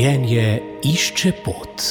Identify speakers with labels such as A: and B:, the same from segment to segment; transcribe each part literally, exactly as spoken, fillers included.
A: Življenje išče pot.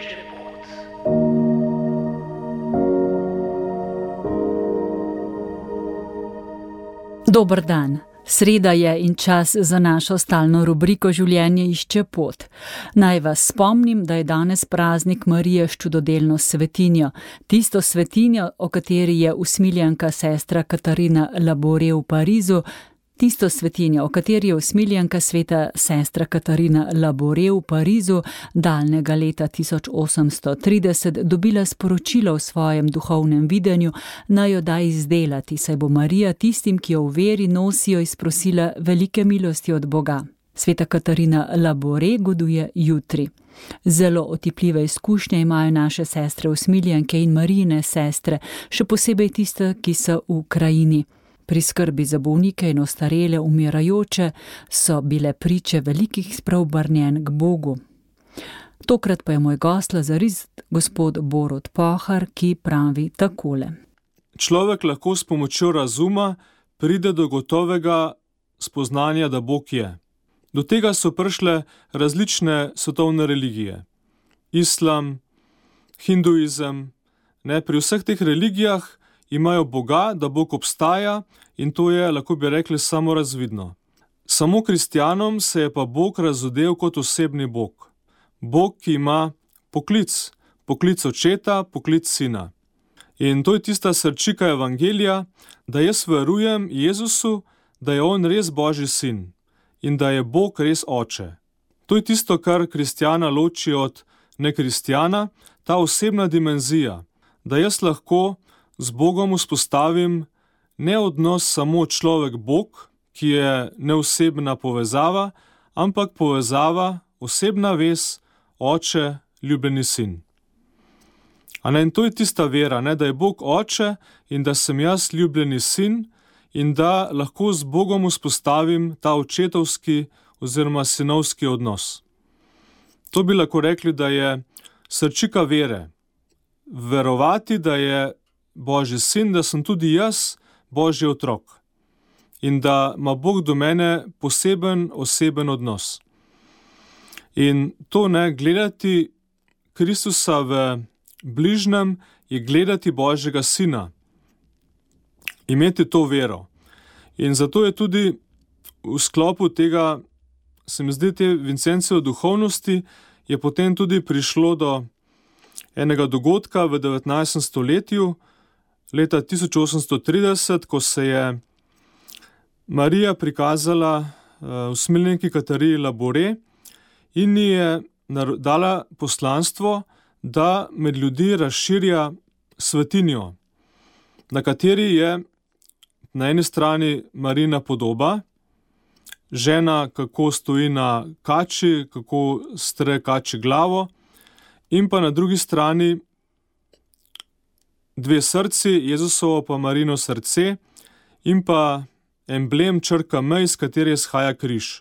B: Dober dan. Sreda je in čas za našo stalno rubriko Življenje išče pot. Naj vas spomnim, da je danes praznik Marije s čudodelno svetinjo. Tisto svetinjo, o kateri je usmiljenka sestra Katarina Labore v Parizu, Tisto svetinjo, o kateri je usmiljenka sveta sestra Katarina Labore v Parizu daljnega leta tisoč osemsto trideset dobila sporočilo v svojem duhovnem videnju, naj jo da izdelati, saj bo Marija tistim, ki jo v veri nosijo, izprosila velike milosti od Boga. Sveta Katarina Labore goduje jutri. Zelo otipljive izkušnje imajo naše sestre usmiljenke in Marijine sestre, še posebej tiste, ki so v krajini. Pri skrbi za bolnike in ostarele umirajoče so bile priče velikih spreobrnjenj k Bogu. Tokrat pa je moj gost lazarist, gospod Borut Pohar, ki pravi takole.
C: Človek lahko s pomočjo razuma pride do gotovega spoznanja, da Bog je. Do tega so prišle različne svetovne religije. Islam, hinduizem, ne, pri vseh teh religijah imajo Boga, da Bog obstaja in to je, lahko bi rekli, samorazvidno. Samo kristjanom se je pa Bog razodel kot osebni Bog. Bog, ki ima poklic, poklic očeta, poklic sina. In to je tista srčika evangelija, da jaz verujem Jezusu, da je on res Božji sin in da je Bog res oče. To je tisto, kar kristjana loči od nekristjana, ta osebna dimenzija, da jaz lahko z Bogom vzpostavim ne odnos samo človek-Bog, ki je neosebna povezava, ampak povezava, osebna vez, oče, ljubljeni sin. A ne, in to je tista vera, ne, da je Bog oče in da sem jaz ljubljeni sin in da lahko z Bogom vzpostavim ta očetovski oziroma sinovski odnos. To bi lahko rekli, da je srčika vere. Verovati, da je Božji sin, da sem tudi jaz Božji otrok in da ima Bog do mene poseben, oseben odnos. In to ne, gledati Kristusa v bližnjem je gledati Božjega sina, imeti to vero. In zato je tudi v sklopu tega, se mi zdi, te Vincenciove duhovnosti, je potem tudi prišlo do enega dogodka v devetnajstem stoletju, leta tisoč osemsto trideset, ko se je Marija prikazala usmiljenki Katarini Labore in ji je dala poslanstvo, da med ljudi razširja svetinjo, na kateri je na eni strani Marijina podoba, žena, kako stoji na kači, kako stre kači glavo, in pa na drugi strani dve srci, Jezusovo pa Marijino srce in pa emblem črka M, iz katere izhaja križ.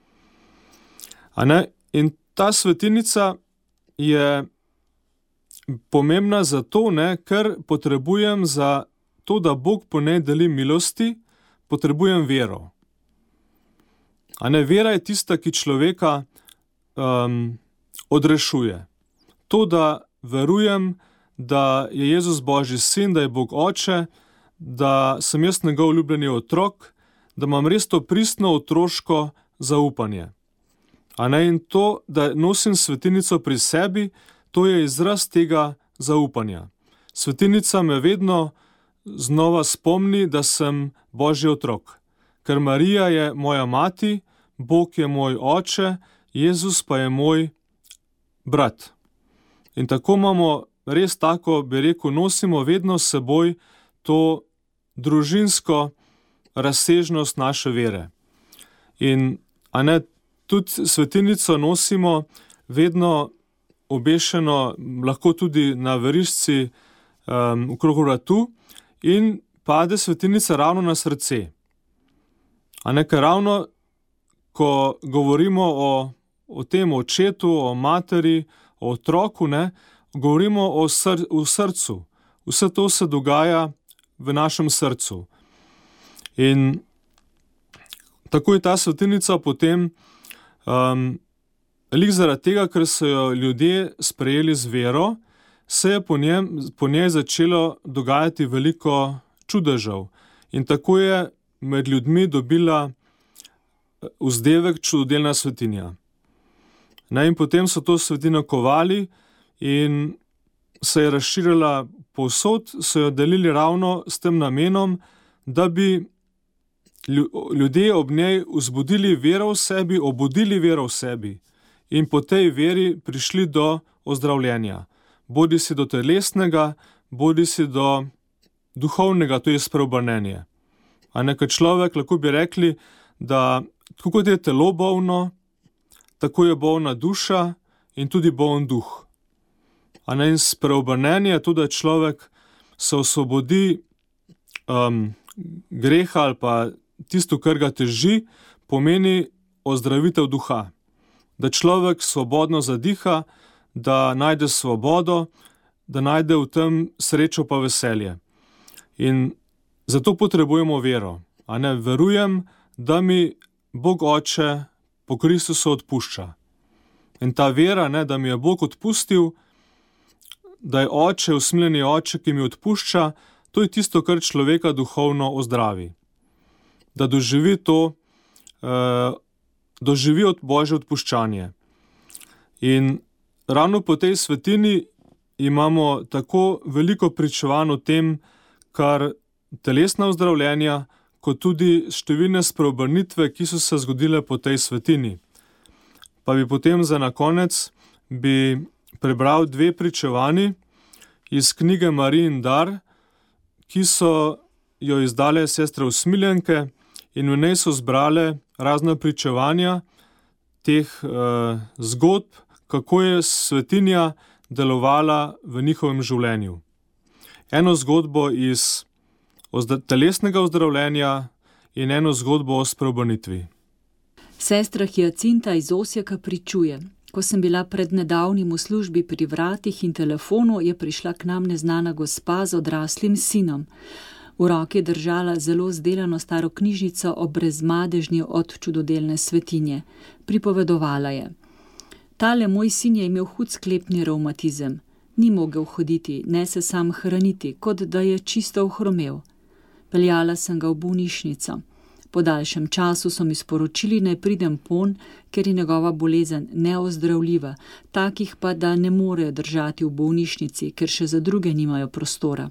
C: A ne? In ta svetinica je pomembna zato, ne, ker potrebujem za to, da Bog po njej deli milosti, potrebujem vero. A ne, vera je tista, ki človeka um, odrešuje. To, da verujem, da je Jezus Božji sin, da je Bog oče, da sem jaz njegov ljubljeni otrok, da imam res to pristno otroško zaupanje. A ne, in to, da nosim svetinico pri sebi, to je izraz tega zaupanja. Svetinica me vedno znova spomni, da sem Božji otrok. Ker Marija je moja mati, Bog je moj oče, Jezus pa je moj brat. In tako imamo res tako, bi rekel, nosimo vedno s seboj to družinsko razsežnost naše vere. In, a ne, tudi svetinico nosimo vedno obešeno, lahko tudi na verižci um, okrog vratu in pade svetinica ravno na srce. A ne, ker ravno, ko govorimo o, o tem očetu, o materi, o otroku, ne, govorimo o sr- v srcu. Vse to se dogaja v našem srcu. In tako je ta svetinica potem um, lik zaradi tega, ker so jo ljudje sprejeli z vero, se je po, njem, po njej začelo dogajati veliko čudežev. In tako je med ljudmi dobila vzdevek čudodelna svetinja. Ne, in potem so to svetinjo kovali in se je razširila povsod, so jo delili ravno s tem namenom, da bi ljudje ob njej vzbudili vero v sebi, obudili vero v sebi in po tej veri prišli do ozdravljenja. Bodi si do telesnega, bodi si do duhovnega, to je spreobrnenje. A nekaj človek, lahko bi rekli, da tako kot je telo bolno, tako je bolna duša in tudi bolen duh. A ne, in spreobrnenje je to, da človek se osvobodi um, greha ali pa tisto, kar ga teži, pomeni ozdravitev duha. Da človek svobodno zadiha, da najde svobodo, da najde v tem srečo pa veselje. In zato potrebujemo vero. A ne, verujem, da mi Bog Oče po Kristusu odpušča. In ta vera, ne, da mi je Bog odpustil, da je Oče, usmiljeni Oče, ki mi odpušča, to je tisto, kar človeka duhovno ozdravi. Da doživi to, eh, doživi od Božje odpuščanje. In ravno po tej svetini imamo tako veliko pričevanj o tem, kar telesna ozdravljenja, kot tudi številne spreobrnitve, ki so se zgodile po tej svetini. Pa bi potem za na konec bi prebral dve pričevanji iz knjige Marijin dar, ki so jo izdale sestre usmiljenke in v njej so zbrale razna pričevanja teh eh, zgodb, kako je svetinja delovala v njihovem življenju. Eno zgodbo iz ozda- telesnega ozdravljenja in eno zgodbo o spreobrnitvi.
B: Sestra Hjacinta iz Osijeka pričuje: ko sem bila pred nedavnim v službi pri vratih in telefonu, je prišla k nam neznana gospa z odraslim sinom. V roki je držala zelo zdelano staro knjižnico o brezmadežnji od čudodelne svetinje. Pripovedovala je: tale moj sin je imel hud sklepni revmatizem. Ni mogel hoditi, ne se sam hraniti, kot da je čisto ohromel. Peljala sem ga v bolnišnico. Po daljšem času so mi sporočili, naj pridem pon, ker je njegova bolezen neozdravljiva, takih pa, da ne morejo držati v bolnišnici, ker še za druge nimajo prostora.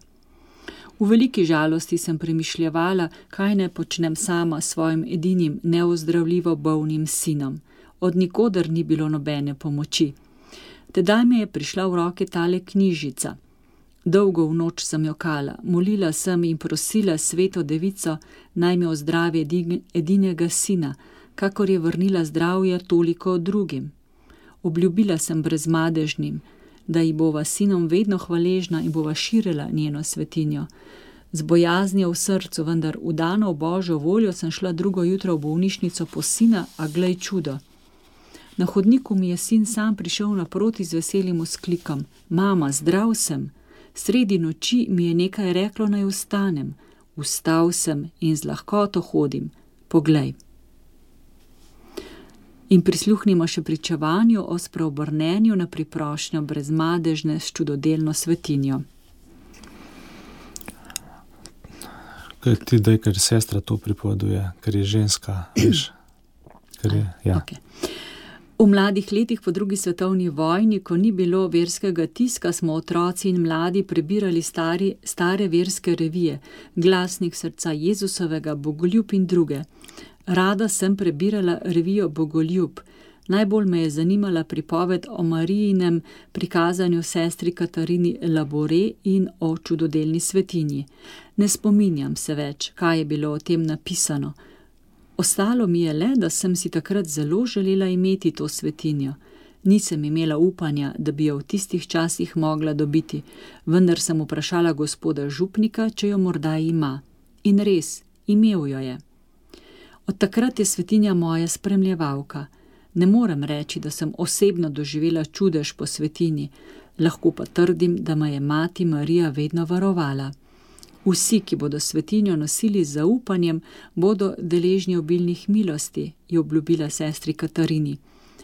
B: V veliki žalosti sem premišljevala, kaj ne počnem sama s svojim edinim neozdravljivo bolnim sinom. Od nikoder ni bilo nobene pomoči. Tedaj mi je prišla v roke tale knjižica. Dolgo v noč sem jokala, molila sem in prosila sveto devico, naj mi ozdravi edinega sina, kakor je vrnila zdravje toliko drugim. Obljubila sem brezmadežnim, da ji bova sinom vedno hvaležna in bova širila njeno svetinjo. Z bojaznijo v srcu, vendar vdana v Božjo voljo, sem šla drugo jutro v bolnišnico po sina, a glej čudo. Na hodniku mi je sin sam prišel naproti z veselim vzklikom: mama, zdrav sem. Sredi noči mi je nekaj reklo, naj vstanem. Vstal sem in z lahkoto hodim. Poglej. In prisluhnimo še pričevanju o spreobrnenju na priprošnjo brezmadežne s čudodelno svetinjo.
C: Kaj ti daj, ker sestra to pripoveduje, ker je ženska, veš? Ker je, ja.
B: Okay. V mladih letih po drugi svetovni vojni, ko ni bilo verskega tiska, smo otroci in mladi prebirali stari, stare verske revije, Glasnik srca Jezusovega, Bogoljub in druge. Rada sem prebirala revijo Bogoljub. Najbolj me je zanimala pripoved o Marijinem prikazanju sestri Katarini Labore in o čudodelni svetinji. Ne spominjam se več, kaj je bilo o tem napisano. Ostalo mi je le, da sem si takrat zelo želela imeti to svetinjo. Nisem imela upanja, da bi jo v tistih časih mogla dobiti, vendar sem vprašala gospoda župnika, če jo morda ima. In res, imel jo je. Od takrat je svetinja moja spremljevalka. Ne morem reči, da sem osebno doživela čudež po svetinji, lahko pa trdim, da me je mati Marija vedno varovala. Vsi, ki bodo svetinjo nosili z zaupanjem, bodo deležni obilnih milosti, je obljubila sestri Katarini.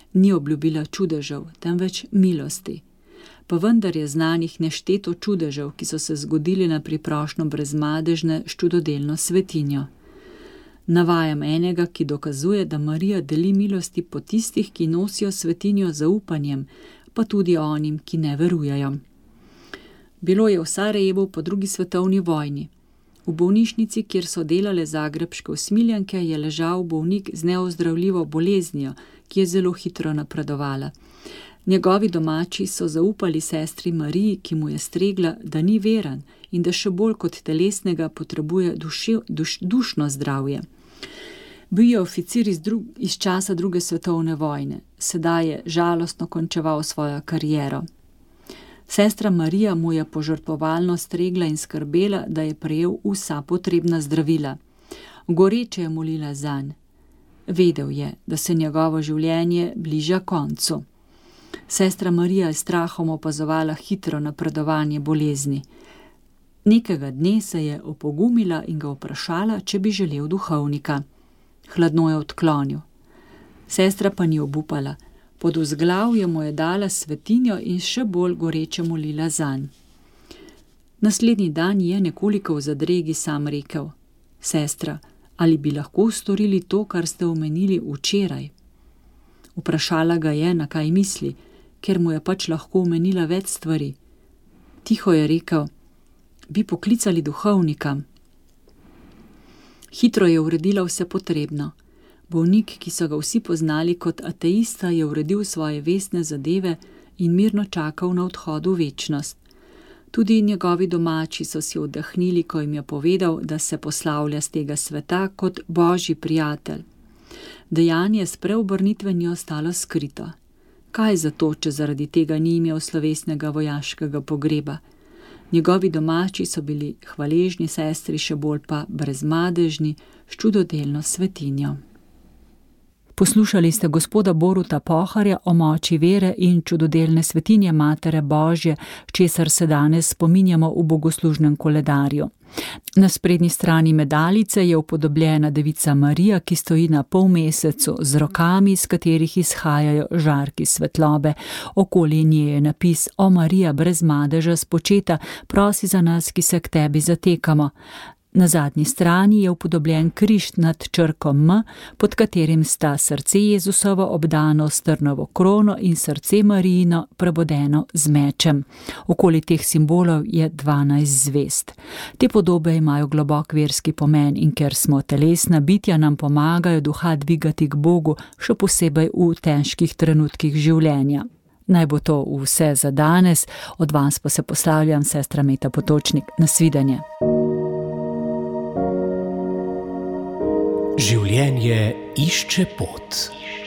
B: Ni obljubila čudežev, temveč milosti. Pa vendar je znanih nešteto čudežev, ki so se zgodili na priprošnjo brezmadežne s čudodelno svetinjo. Navajam enega, ki dokazuje, da Marija deli milosti po tistih, ki nosijo svetinjo z zaupanjem, pa tudi onim, ki ne verujejo. Bilo je v Sarajevu po drugi svetovni vojni. V bolnišnici, kjer so delale zagrebške usmiljenke, je ležal bolnik z neozdravljivo boleznijo, ki je zelo hitro napredovala. Njegovi domači so zaupali sestri Mariji, ki mu je stregla, da ni veren in da še bolj kot telesnega potrebuje duši, duš, dušno zdravje. Bil je oficir iz, drug, iz časa druge svetovne vojne, sedaj je žalostno končeval svojo kariero. Sestra Marija mu je požrtvovalno stregla in skrbela, da je prejel vsa potrebna zdravila. Goreče je molila zanj. Vedel je, da se njegovo življenje bliža koncu. Sestra Marija je strahom opazovala hitro napredovanje bolezni. Nekega dne se je opogumila in ga vprašala, če bi želel duhovnika. Hladno je odklonil. Sestra pa ni obupala. Pod vzglavje mu je dala svetinjo in še bolj goreče molila zanj. Naslednji dan je nekoliko v zadregi sam rekel: Sestra, ali bi lahko storili to, kar ste omenili včeraj? Vprašala ga je, na kaj misli, ker mu je pač lahko omenila več stvari. Tiho je rekel: Bi poklicali duhovnika. Hitro je uredila vse potrebno. Bolnik, ki so ga vsi poznali kot ateista, je uredil svoje vestne zadeve in mirno čakal na odhod v večnost. Tudi njegovi domači so si oddahnili, ko jim je povedal, da se poslavlja z tega sveta kot božji prijatelj. Dejanje s preobrnitve ni ostalo skrito. Kaj zato, če zaradi tega ni imel slovesnega vojaškega pogreba? Njegovi domači so bili hvaležni sestri, še bolj pa brezmadežni s čudodelno svetinjo. Poslušali ste gospoda Boruta Poharja o moči vere in čudodelne svetinje Matere Božje, česar se danes spominjamo v bogoslužnem koledarju. Na sprednji strani medaljice je upodobljena devica Marija, ki stoji na polmesecu z rokami, iz katerih izhajajo žarki svetlobe. Okoli nje je napis: O Marija, brez madeža spočeta, prosi za nas, ki se k tebi zatekamo. Na zadnji strani je upodobljen križ nad črko M, pod katerim sta srce Jezusovo obdano s trnovo krono in srce Marijino prebodeno z mečem. Okoli teh simbolov je dvanajst zvezd. Te podobe imajo globok verski pomen in ker smo telesna bitja, nam pomagajo duha dvigati k Bogu, še posebej v težkih trenutkih življenja. Naj bo to vse za danes, od vas pa se poslavljam, sestra Meta Potočnik. Nasvidenje.
A: Življenje išče pot.